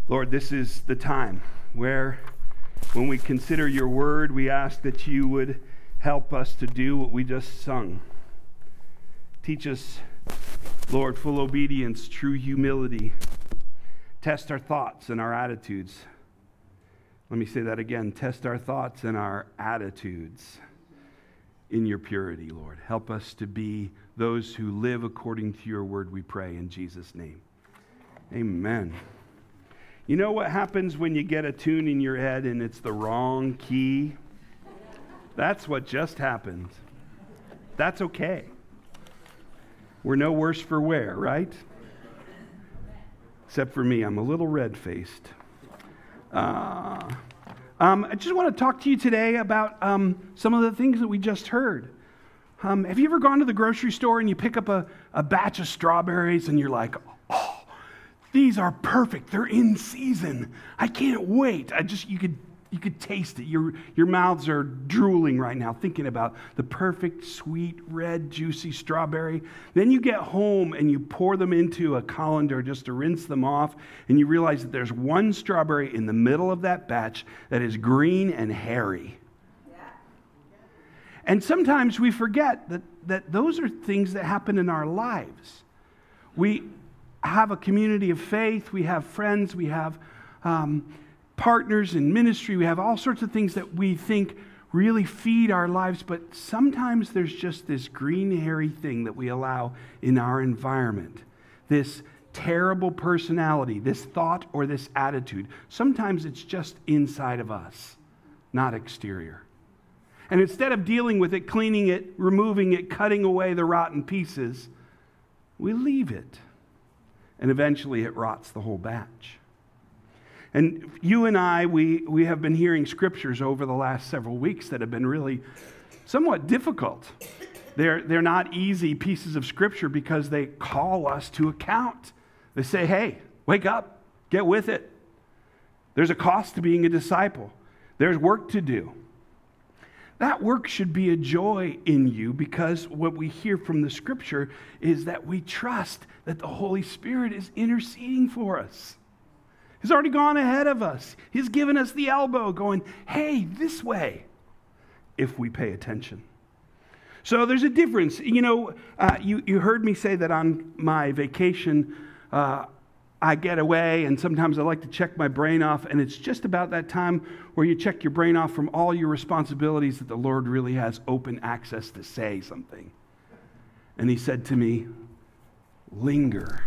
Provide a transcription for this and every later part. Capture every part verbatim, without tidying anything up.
Lord, this is the time where when we consider your word, we ask that you would help us to do what we just sung. Teach us, Lord, full obedience, true humility. Test our thoughts and our attitudes. Let me say that again. Test our thoughts and our attitudes in your purity, Lord. Help us to be those who live according to your word, we pray in Jesus' name. Amen. You know what happens when you get a tune in your head and it's the wrong key? That's what just happened. That's okay. We're no worse for wear, right? Except for me, I'm a little red-faced. Uh, um, I just want to talk to you today about um, some of the things that we just heard. Um, have you ever gone to the grocery store and you pick up a, a batch of strawberries and you're like, oh, these are perfect. They're in season. I can't wait. I just, you could, you could taste it. Your, your mouths are drooling right now thinking about the perfect, sweet, red, juicy strawberry. Then you get home and you pour them into a colander just to rinse them off, and you realize that there's one strawberry in the middle of that batch that is green and hairy. Yeah. And sometimes we forget that, that those are things that happen in our lives. We have a community of faith, we have friends, we have um, partners in ministry, we have all sorts of things that we think really feed our lives, but sometimes there's just this green, hairy thing that we allow in our environment, this terrible personality, this thought or this attitude. Sometimes it's just inside of us, not exterior. And instead of dealing with it, cleaning it, removing it, cutting away the rotten pieces, we leave it. And eventually it rots the whole batch. And you and I, we, we have been hearing scriptures over the last several weeks that have been really somewhat difficult. They're, they're not easy pieces of scripture because they call us to account. They say, hey, wake up, get with it. There's a cost to being a disciple. There's work to do. That work should be a joy in you because what we hear from the scripture is that we trust that the Holy Spirit is interceding for us. He's already gone ahead of us. He's given us the elbow going, hey, this way, if we pay attention. So there's a difference. You know, uh, you, you heard me say that on my vacation, uh, I get away, and sometimes I like to check my brain off, and it's just about that time where you check your brain off from all your responsibilities that the Lord really has open access to say something. And he said to me, linger.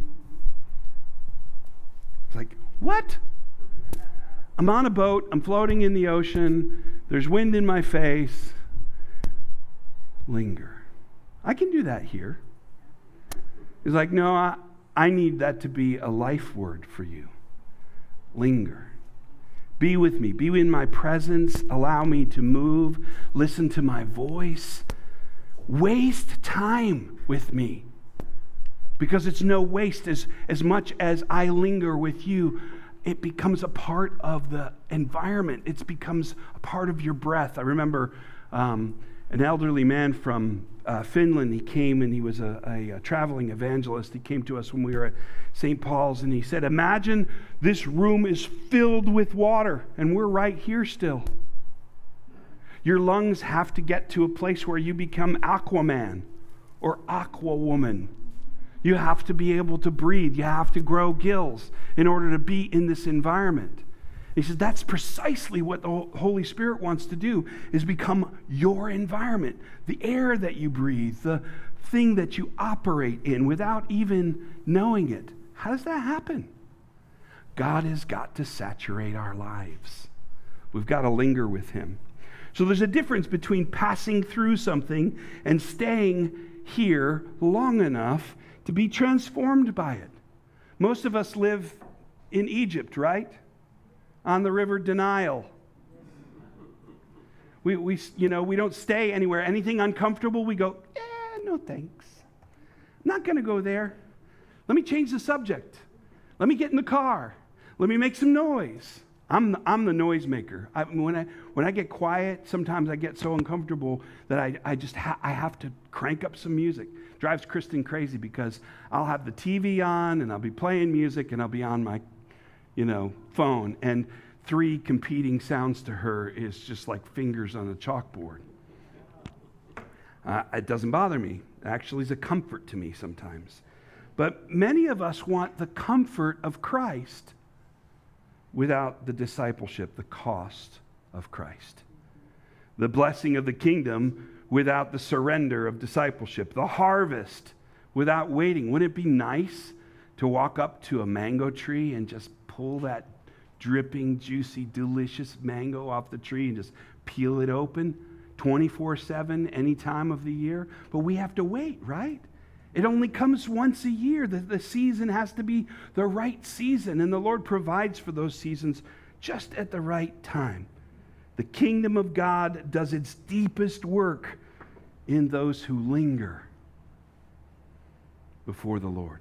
It's like, what? I'm on a boat, I'm floating in the ocean, there's wind in my face. Linger. I can do that here. He's like, no, I... I need that to be a life word for you. Linger. Be with me. Be in my presence. Allow me to move. Listen to my voice. Waste time with me. Because it's no waste. As, as much as I linger with you, it becomes a part of the environment. It becomes a part of your breath. I remember um, an elderly man from Uh, Finland, he came and he was a, a, a traveling evangelist. He came to us when we were at Saint Paul's and he said, imagine this room is filled with water and we're right here still. Your lungs have to get to a place where you become Aquaman or Aqua Woman. You have to be able to breathe. You have to grow gills in order to be in this environment. He says that's precisely what the Holy Spirit wants to do, is become your environment. The air that you breathe, the thing that you operate in without even knowing it. How does that happen? God has got to saturate our lives. We've got to linger with him. So there's a difference between passing through something and staying here long enough to be transformed by it. Most of us live in Egypt, right? On the river denial. We, we, you know, we don't stay anywhere. Anything uncomfortable, we go, eh, no thanks. I'm not going to go there. Let me change the subject. Let me get in the car. Let me make some noise. I'm the, I'm the noisemaker. I, when I when I get quiet, sometimes I get so uncomfortable that I, I just ha- I have to crank up some music. Drives Kristen crazy because I'll have the T V on and I'll be playing music and I'll be on my you know, phone, and three competing sounds to her is just like fingers on a chalkboard. Uh, it doesn't bother me. It actually is a comfort to me sometimes. But many of us want the comfort of Christ without the discipleship, the cost of Christ. The blessing of the kingdom without the surrender of discipleship. The harvest without waiting. Wouldn't it be nice to walk up to a mango tree and just pull that dripping, juicy, delicious mango off the tree and just peel it open twenty-four seven any time of the year? But we have to wait, right? It only comes once a year. The, the season has to be the right season, and the Lord provides for those seasons just at the right time. The kingdom of God does its deepest work in those who linger before the Lord.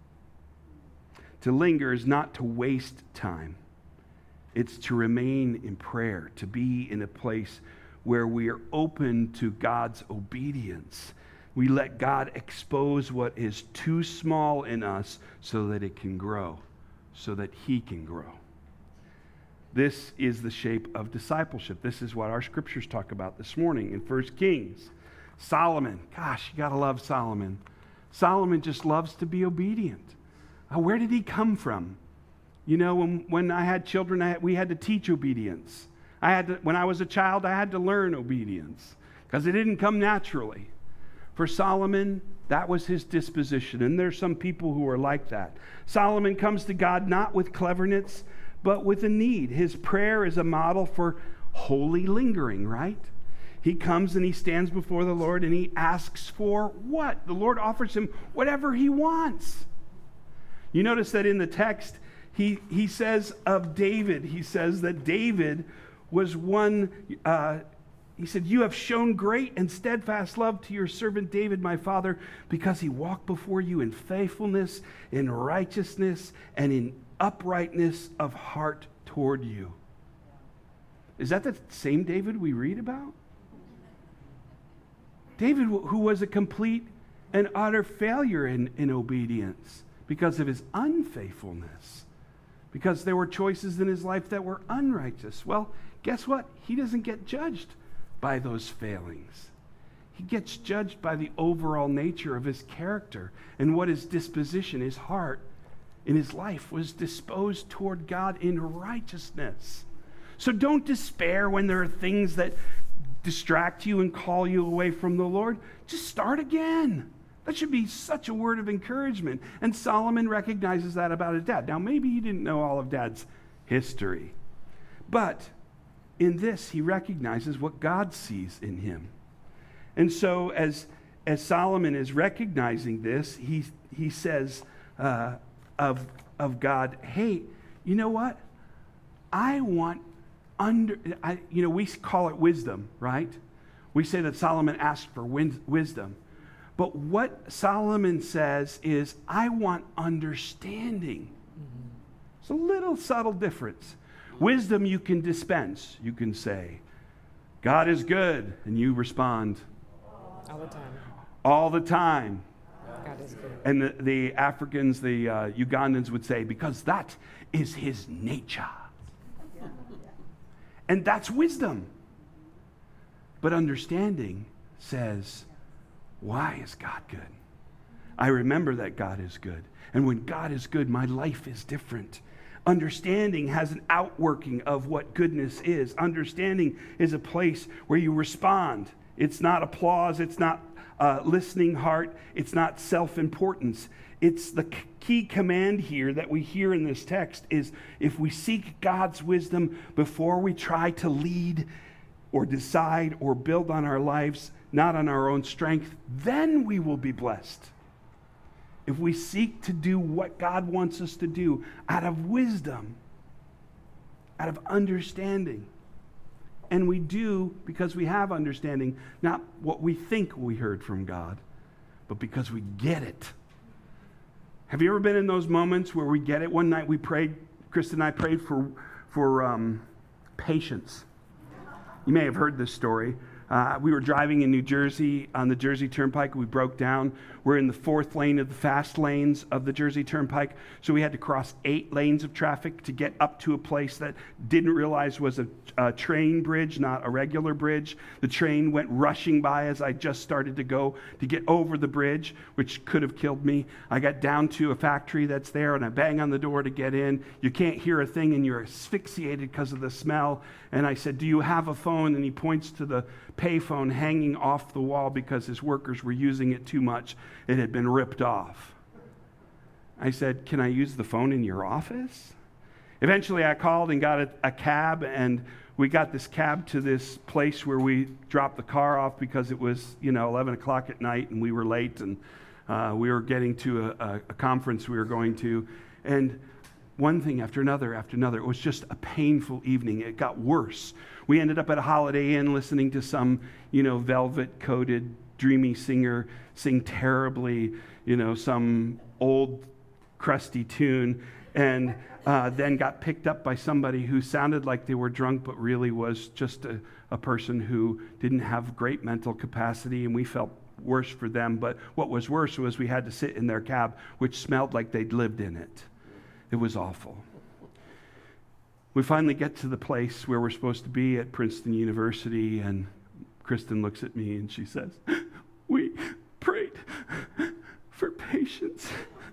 To linger is not to waste time. It's to remain in prayer, to be in a place where we are open to God's obedience. We let God expose what is too small in us so that it can grow, so that He can grow. This is the shape of discipleship. This is what our scriptures talk about this morning in First Kings. Solomon, gosh, you gotta love Solomon. Solomon just loves to be obedient. Uh, where did he come from? You know, when, when I had children, I, we had to teach obedience. I had to, when I was a child, I had to learn obedience because it didn't come naturally. For Solomon, that was his disposition, and there's some people who are like that. Solomon comes to God not with cleverness, but with a need. His prayer is a model for holy lingering, right? He comes and he stands before the Lord and he asks for what? The Lord offers him whatever he wants. You notice that in the text, he, he says of David, he says that David was one, uh, he said, "You have shown great and steadfast love to your servant David, my father, because he walked before you in faithfulness, in righteousness, and in uprightness of heart toward you." Is that the same David we read about? David, who was a complete and utter failure in, in obedience because of his unfaithfulness, because there were choices in his life that were unrighteous. Well, guess what? He doesn't get judged by those failings. He gets judged by the overall nature of his character and what his disposition, his heart, in his life was disposed toward God in righteousness. So don't despair when there are things that distract you and call you away from the Lord. Just start again. That should be such a word of encouragement. And Solomon recognizes that about his dad. Now, maybe he didn't know all of Dad's history, but in this, he recognizes what God sees in him. And so as, as Solomon is recognizing this, he, he says uh, of, of God, hey, you know what? I want under, I, you know, we call it wisdom, right? We say that Solomon asked for win, wisdom. But what Solomon says is, I want understanding. Mm-hmm. It's a little subtle difference. Wisdom you can dispense. You can say, God is good, and you respond, all the time. All the time. God is good. And the, the Africans, the uh, Ugandans would say, because that is his nature. And that's wisdom. But understanding says, why is God good? I remember that God is good. And when God is good, my life is different. Understanding has an outworking of what goodness is. Understanding is a place where you respond. It's not applause. It's not uh, listening heart. It's not self-importance. It's the key command here that we hear in this text is if we seek God's wisdom before we try to lead or decide or build on our lives, not on our own strength, then we will be blessed. If we seek to do what God wants us to do out of wisdom, out of understanding, and we do because we have understanding, not what we think we heard from God, but because we get it. Have you ever been in those moments where we get it? One night we prayed, Krista and I prayed for, for um, patience. You may have heard this story. Uh, we were driving in New Jersey on the Jersey Turnpike. We broke down. We're in the fourth lane of the fast lanes of the Jersey Turnpike. So we had to cross eight lanes of traffic to get up to a place that didn't realize was a, a train bridge, not a regular bridge. The train went rushing by as I just started to go to get over the bridge, which could have killed me. I got down to a factory that's there and I bang on the door to get in. You can't hear a thing and you're asphyxiated because of the smell. And I said, "Do you have a phone?" And he points to the payphone hanging off the wall because his workers were using it too much. It had been ripped off. I said, "Can I use the phone in your office?" Eventually I called and got a, a cab, and we got this cab to this place where we dropped the car off because it was, you know, eleven o'clock at night and we were late, and uh, we were getting to a, a, a conference we were going to. And one thing after another after another. It was just a painful evening. It got worse. We ended up at a Holiday Inn listening to some, you know, velvet-coated, dreamy singer sing terribly, you know, some old, crusty tune, and uh, then got picked up by somebody who sounded like they were drunk but really was just a, a person who didn't have great mental capacity, and we felt worse for them. But what was worse was we had to sit in their cab, which smelled like they'd lived in it. It was awful. We finally get to the place where we're supposed to be at Princeton University, and Kristen looks at me and she says, "We prayed for patience."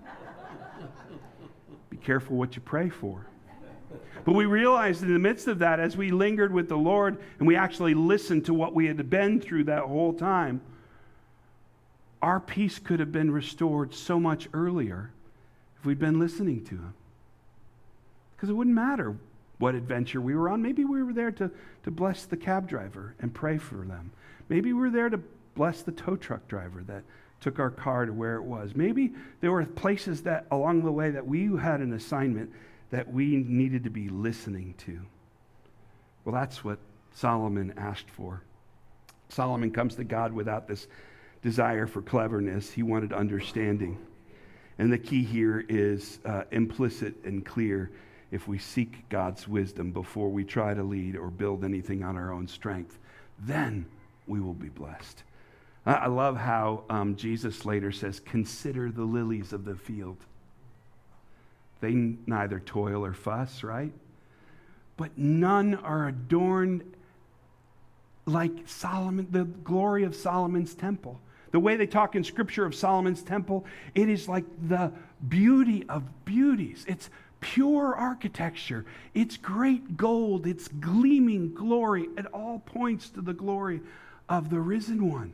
Be careful what you pray for. But we realized in the midst of that, as we lingered with the Lord and we actually listened to what we had been through that whole time, our peace could have been restored so much earlier if we'd been listening to Him. Because it wouldn't matter what adventure we were on. Maybe we were there to, to bless the cab driver and pray for them. Maybe we were there to bless the tow truck driver that took our car to where it was. Maybe there were places that along the way that we had an assignment that we needed to be listening to. Well, that's what Solomon asked for. Solomon comes to God without this desire for cleverness. He wanted understanding. And the key here is uh, implicit and clear. If we seek God's wisdom before we try to lead or build anything on our own strength, then we will be blessed. I, I love how um, Jesus later says, "Consider the lilies of the field. They n- neither toil or fuss," right? But none are adorned like Solomon, the glory of Solomon's temple. The way they talk in Scripture of Solomon's temple, it is like the beauty of beauties. It's pure architecture. It's great gold. It's gleaming glory. It all points to the glory of the risen one.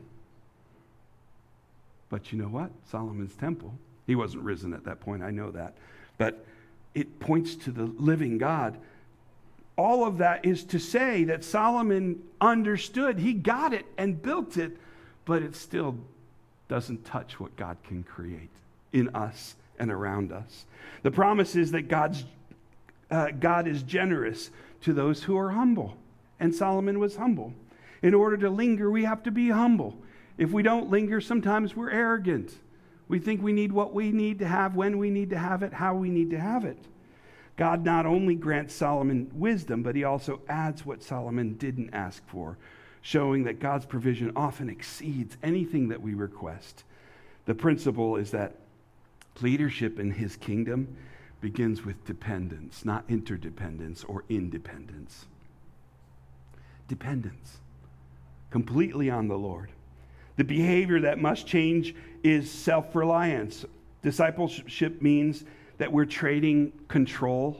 But you know what? Solomon's temple, he wasn't risen at that point, I know that. But it points to the living God. All of that is to say that Solomon understood. He got it and built it, but it still doesn't touch what God can create in us and around us. The promise is that God's uh, God is generous to those who are humble, and Solomon was humble. In order to linger, we have to be humble. If we don't linger, sometimes we're arrogant. We think we need what we need to have, when we need to have it, how we need to have it. God not only grants Solomon wisdom, but He also adds what Solomon didn't ask for, showing that God's provision often exceeds anything that we request. The principle is that leadership in His kingdom begins with dependence, not interdependence or independence. Dependence, completely on the Lord. The behavior that must change is self-reliance. Discipleship means that we're trading control.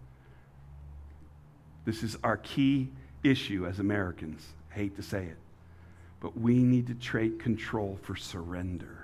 This is our key issue as Americans. I hate to say it, but we need to trade control for surrender.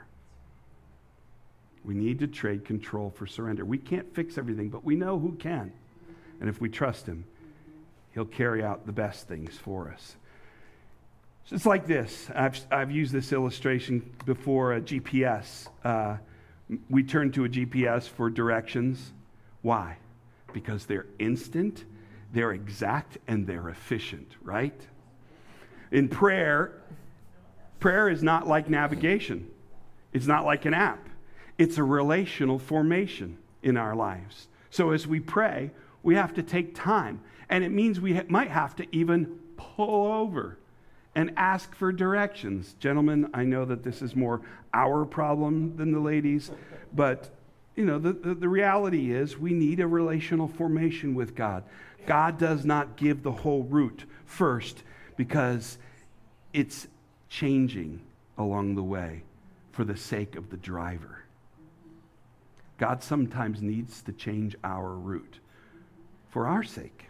We need to trade control for surrender. We can't fix everything, but we know who can. And if we trust Him, He'll carry out the best things for us. So it's like this. I've, I've used this illustration before, a G P S. Uh, we turn to a G P S for directions. Why? Because they're instant, they're exact, and they're efficient, right? In prayer, prayer is not like navigation. It's not like an app. It's a relational formation in our lives. So as we pray, we have to take time. And it means we ha- might have to even pull over and ask for directions. Gentlemen, I know that this is more our problem than the ladies, but you know, the, the, the reality is we need a relational formation with God. God does not give the whole route first because it's changing along the way for the sake of the driver. God sometimes needs to change our route for our sake.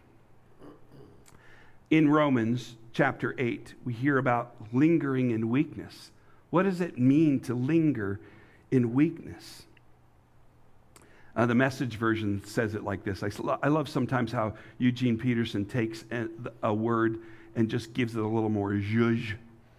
In Romans chapter eight, we hear about lingering in weakness. What does it mean to linger in weakness? Uh, the Message version says it like this. I, I love sometimes how Eugene Peterson takes a, a word and just gives it a little more zhuzh.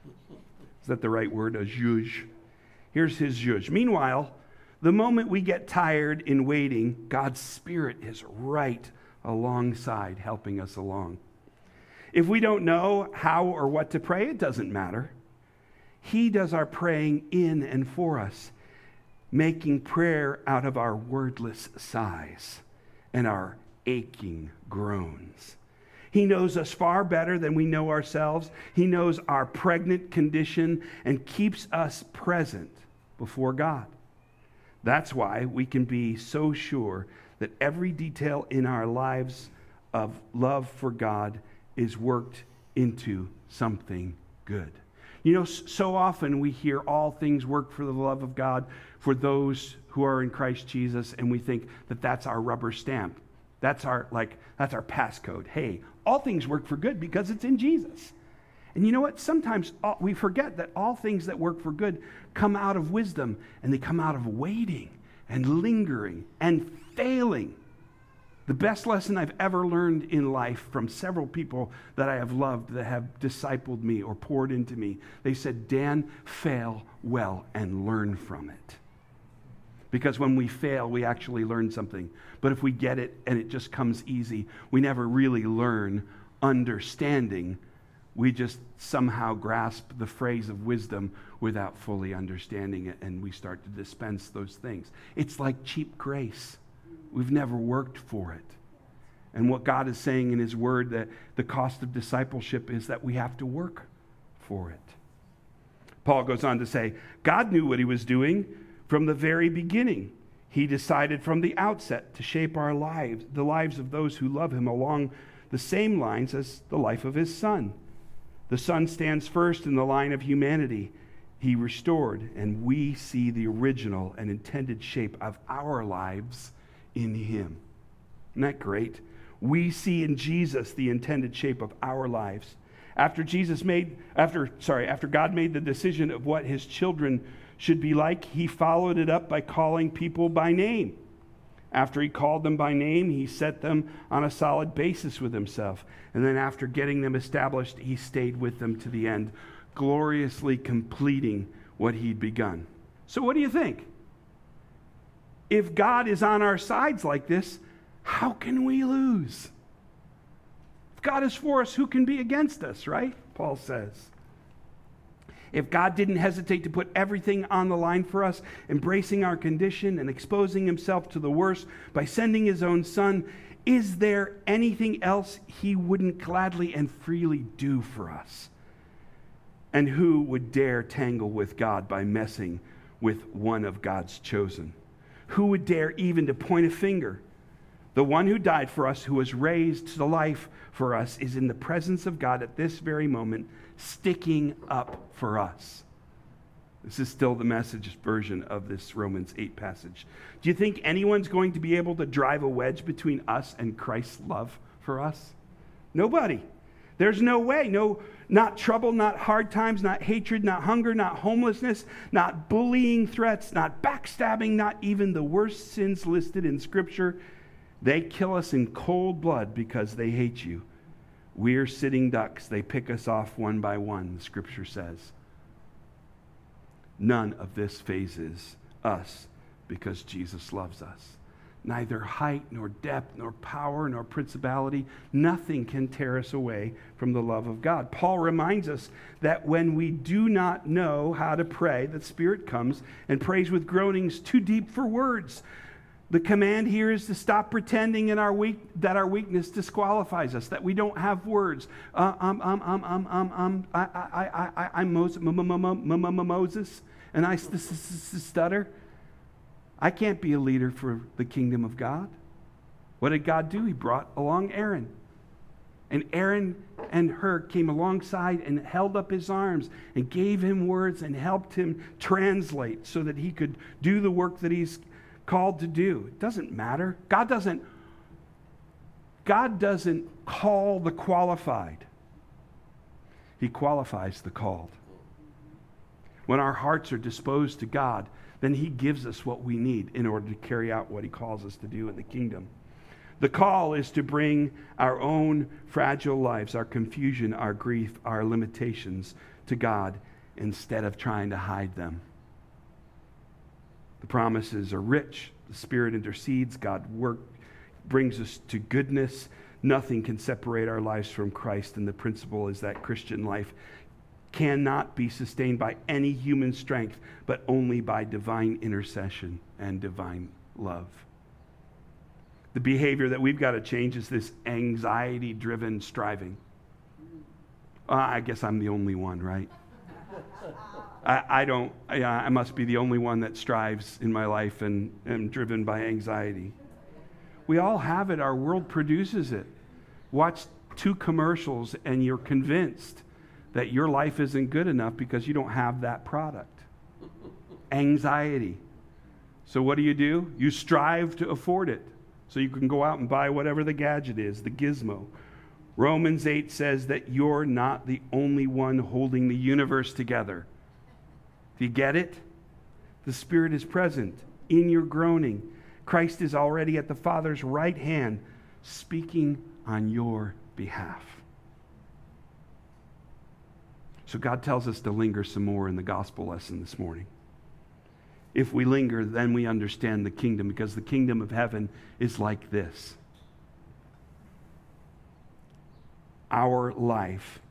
Is that the right word? A zhuzh. Here's his zhuzh. Meanwhile, the moment we get tired in waiting, God's Spirit is right alongside, helping us along. If we don't know how or what to pray, it doesn't matter. He does our praying in and for us, making prayer out of our wordless sighs and our aching groans. He knows us far better than we know ourselves. He knows our pregnant condition and keeps us present before God. That's why we can be so sure that every detail in our lives of love for God is worked into something good. You know, so often we hear all things work for the love of God for those who are in Christ Jesus, and we think that that's our rubber stamp. That's our, like, that's our passcode. Hey, all things work for good because it's in Jesus. And you know what? Sometimes all, we forget that all things that work for good come out of wisdom, and they come out of waiting and lingering and failing. The best lesson I've ever learned in life from several people that I have loved that have discipled me or poured into me, they said, Dan, fail well and learn from it. Because when we fail, we actually learn something. But if we get it and it just comes easy, we never really learn understanding. We just somehow grasp the phrase of wisdom without fully understanding it, and we start to dispense those things. It's like cheap grace. We've never worked for it. And what God is saying in His Word, that the cost of discipleship is that we have to work for it. Paul goes on to say, God knew what He was doing from the very beginning. He decided from the outset to shape our lives, the lives of those who love Him, along the same lines as the life of His Son. The Son stands first in the line of humanity He restored, and we see the original and intended shape of our lives in Him. Isn't that great? We see in Jesus the intended shape of our lives. After Jesus made, after, sorry, after God made the decision of what His children should be like, He followed it up by calling people by name. After He called them by name, He set them on a solid basis with Himself. And then after getting them established, He stayed with them to the end, gloriously completing what He'd begun. So what do you think? If God is on our sides like this, how can we lose? If God is for us, who can be against us, right? Paul says. If God didn't hesitate to put everything on the line for us, embracing our condition and exposing Himself to the worst by sending His own Son, is there anything else He wouldn't gladly and freely do for us? And who would dare tangle with God by messing with one of God's chosen? Who would dare even to point a finger? The one who died for us, who was raised to life for us, is in the presence of God at this very moment, sticking up for us. This is still the Message version of this Romans eight passage. Do you think anyone's going to be able to drive a wedge between us and Christ's love for us? Nobody. There's no way. No, not trouble, not hard times, not hatred, not hunger, not homelessness, not bullying threats, not backstabbing, not even the worst sins listed in Scripture. They kill us in cold blood because they hate you. We're sitting ducks. They pick us off one by one, the Scripture says. None of this phases us because Jesus loves us. Neither height, nor depth, nor power, nor principality, nothing can tear us away from the love of God. Paul reminds us that when we do not know how to pray, the Spirit comes and prays with groanings too deep for words. The command here is to stop pretending in our weak, that our weakness disqualifies us, that we don't have words. Uh, um, um, um, um, um, um, I, I, I, I, I'm Moses, m- m- m- m- m- Moses, and I st- st- st- stutter. I can't be a leader for the kingdom of God. What did God do? He brought along Aaron. And Aaron and Hur came alongside and held up his arms and gave him words and helped him translate so that he could do the work that he's called to do. It doesn't matter. God doesn't, God doesn't call the qualified. He qualifies the called. When our hearts are disposed to God, then he gives us what we need in order to carry out what he calls us to do in the kingdom. The call is to bring our own fragile lives, our confusion, our grief, our limitations to God instead of trying to hide them. The promises are rich. The Spirit intercedes. God work brings us to goodness. Nothing can separate our lives from Christ. And the principle is that Christian life cannot be sustained by any human strength, but only by divine intercession and divine love. The behavior that we've got to change is this anxiety-driven striving. Uh, I guess I'm the only one, right? I, I don't, I, I must be the only one that strives in my life and am driven by anxiety. We all have it. Our world produces it. Watch two commercials and you're convinced that your life isn't good enough because you don't have that product. Anxiety. So what do you do? You strive to afford it so you can go out and buy whatever the gadget is, the gizmo. Romans eight says that you're not the only one holding the universe together. Do you get it? The Spirit is present in your groaning. Christ is already at the Father's right hand, speaking on your behalf. So God tells us to linger some more in the gospel lesson this morning. If we linger, then we understand the kingdom, because the kingdom of heaven is like this. Our life,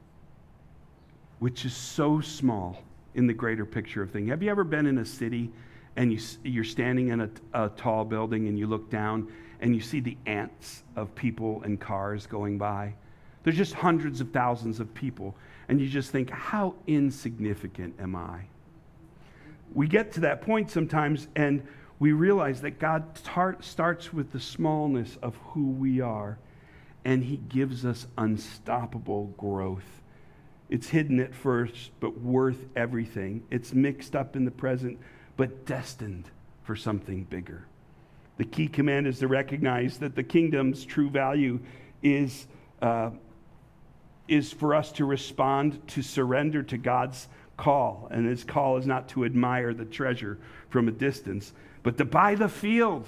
which is so small in the greater picture of things. Have you ever been in a city and you, you're standing in a, a tall building and you look down and you see the ants of people and cars going by? There's just hundreds of thousands of people. And you just think, how insignificant am I? We get to that point sometimes and we realize that God tar- starts with the smallness of who we are, and he gives us unstoppable growth. It's hidden at first, but worth everything. It's mixed up in the present, but destined for something bigger. The key command is to recognize that the kingdom's true value is, uh, is for us to respond, to surrender to God's call. And his call is not to admire the treasure from a distance, but to buy the field.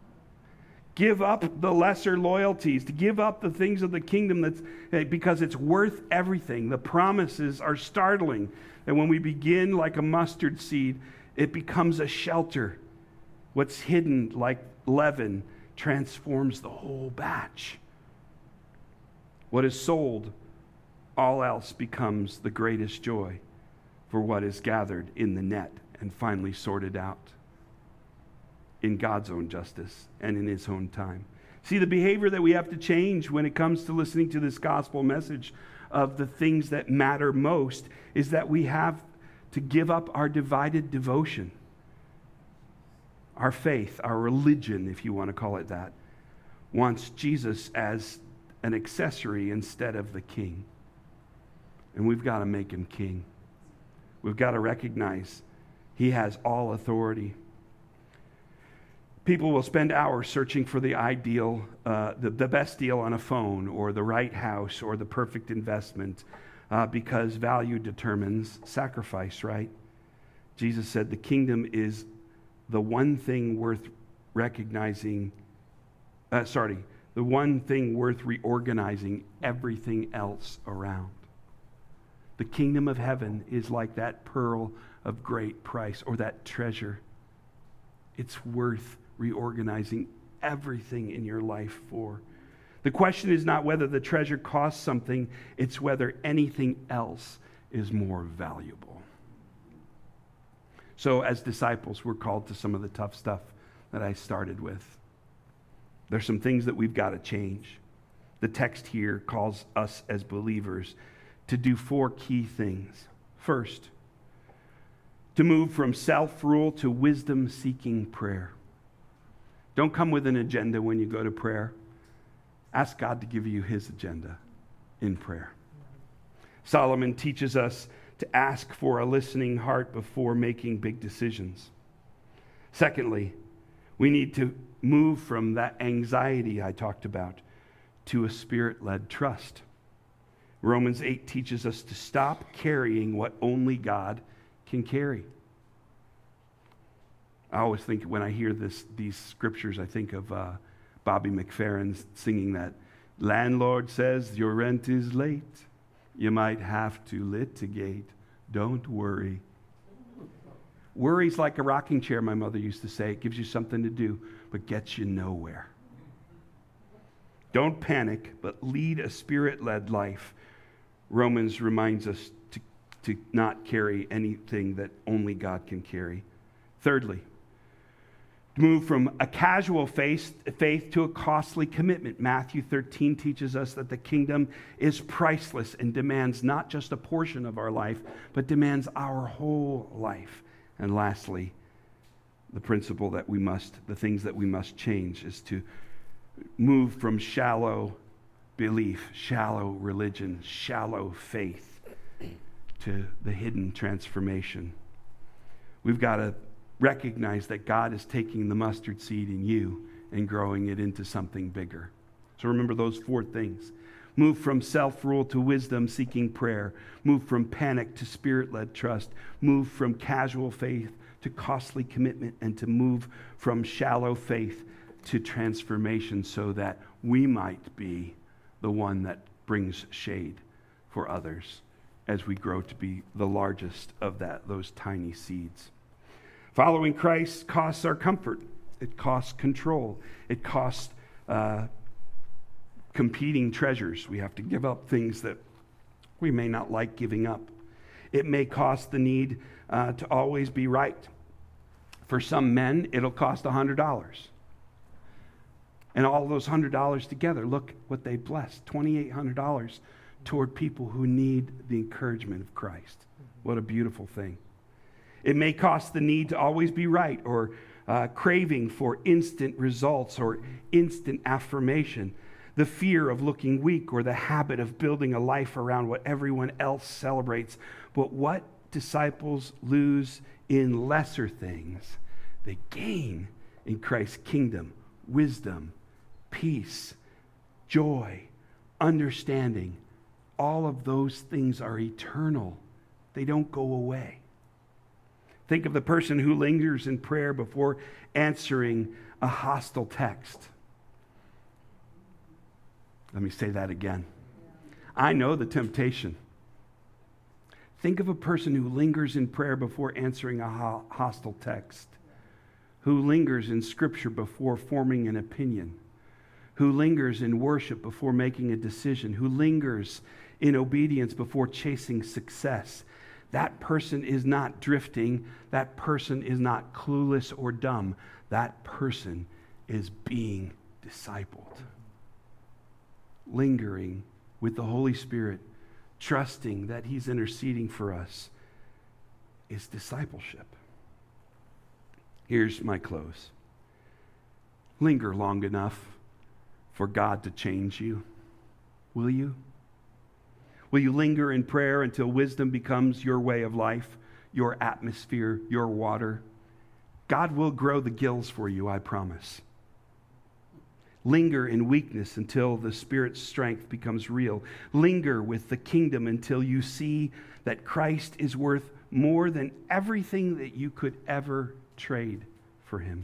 Give up the lesser loyalties, to give up the things of the kingdom that's because it's worth everything. The promises are startling. And when we begin like a mustard seed, it becomes a shelter. What's hidden like leaven transforms the whole batch. What is sold, all else becomes the greatest joy for what is gathered in the net and finally sorted out in God's own justice and in his own time. See, the behavior that we have to change when it comes to listening to this gospel message of the things that matter most is that we have to give up our divided devotion. Our faith, our religion, if you want to call it that, wants Jesus as an accessory instead of the king. And we've got to make him king. We've got to recognize he has all authority. People will spend hours searching for the ideal, uh, the, the best deal on a phone, or the right house, or the perfect investment, uh, because value determines sacrifice, right? Jesus said the kingdom is the one thing worth recognizing, uh, sorry, the one thing worth reorganizing everything else around. The kingdom of heaven is like that pearl of great price, or that treasure. It's worth reorganizing everything in your life for. The question is not whether the treasure costs something, it's whether anything else is more valuable. So as disciples, we're called to some of the tough stuff that I started with. There's some things that we've got to change. The text here calls us as believers to do four key things. First, to move from self-rule to wisdom-seeking prayer. Don't come with an agenda when you go to prayer. Ask God to give you his agenda in prayer. Solomon teaches us to ask for a listening heart before making big decisions. Secondly, we need to move from that anxiety I talked about to a spirit-led trust. Romans eight teaches us to stop carrying what only God can carry. I always think when I hear this, these scriptures, I think of uh, Bobby McFerrin singing that, landlord says your rent is late. You might have to litigate. Don't worry. Worry's like a rocking chair, my mother used to say. It gives you something to do, but gets you nowhere. Don't panic, but lead a spirit-led life. Romans reminds us to, to not carry anything that only God can carry. Thirdly, move from a casual faith, faith to a costly commitment. Matthew thirteen teaches us that the kingdom is priceless and demands not just a portion of our life, but demands our whole life. And lastly, the principle that we must, the things that we must change is to move from shallow belief, shallow religion, shallow faith to the hidden transformation. We've got to recognize that God is taking the mustard seed in you and growing it into something bigger. So remember those four things. Move from self-rule to wisdom-seeking prayer. Move from panic to spirit-led trust. Move from casual faith to costly commitment, and to move from shallow faith to transformation so that we might be the one that brings shade for others as we grow to be the largest of that those tiny seeds. Following Christ costs our comfort. It costs control. It costs uh, competing treasures. We have to give up things that we may not like giving up. It may cost the need uh, to always be right. For some men, it'll cost one hundred dollars. And all those one hundred dollars together, look what they blessed. two thousand eight hundred dollars toward people who need the encouragement of Christ. What a beautiful thing. It may cost the need to always be right, or uh, craving for instant results or instant affirmation, the fear of looking weak, or the habit of building a life around what everyone else celebrates. But what disciples lose in lesser things, they gain in Christ's kingdom: wisdom, peace, joy, understanding. All of those things are eternal. They don't go away. Think of the person who lingers in prayer before answering a hostile text. Let me say that again. I know the temptation. Think of a person who lingers in prayer before answering a ho- hostile text, who lingers in Scripture before forming an opinion, who lingers in worship before making a decision, who lingers in obedience before chasing success. That person is not drifting. That person is not clueless or dumb. That person is being discipled. Lingering with the Holy Spirit, trusting that He's interceding for us, is discipleship. Here's my close. Linger long enough for God to change you. Will you? Will you linger in prayer until wisdom becomes your way of life, your atmosphere, your water? God will grow the gills for you, I promise. Linger in weakness until the Spirit's strength becomes real. Linger with the kingdom until you see that Christ is worth more than everything that you could ever trade for Him.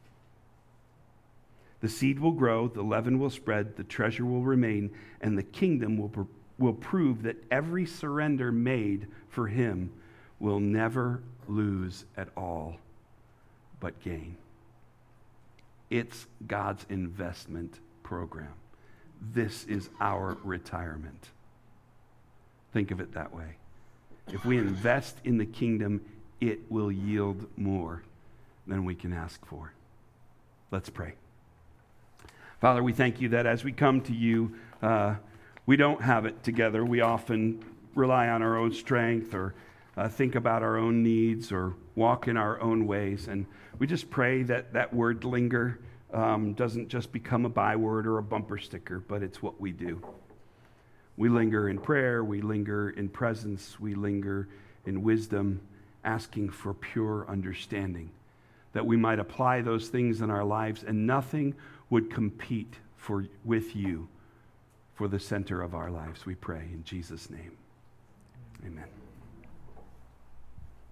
The seed will grow, the leaven will spread, the treasure will remain, and the kingdom will, will prove that every surrender made for Him will never lose at all, but gain. It's God's investment program. This is our retirement. Think of it that way. If we invest in the kingdom, it will yield more than we can ask for. Let's pray. Father, we thank you that as we come to you, uh, we don't have it together. We often rely on our own strength or uh, think about our own needs or walk in our own ways. And we just pray that that word linger um, doesn't just become a byword or a bumper sticker, but it's what we do. We linger in prayer, we linger in presence, we linger in wisdom, asking for pure understanding, that we might apply those things in our lives and nothing would compete for with you for the center of our lives. We pray in Jesus' name. Amen.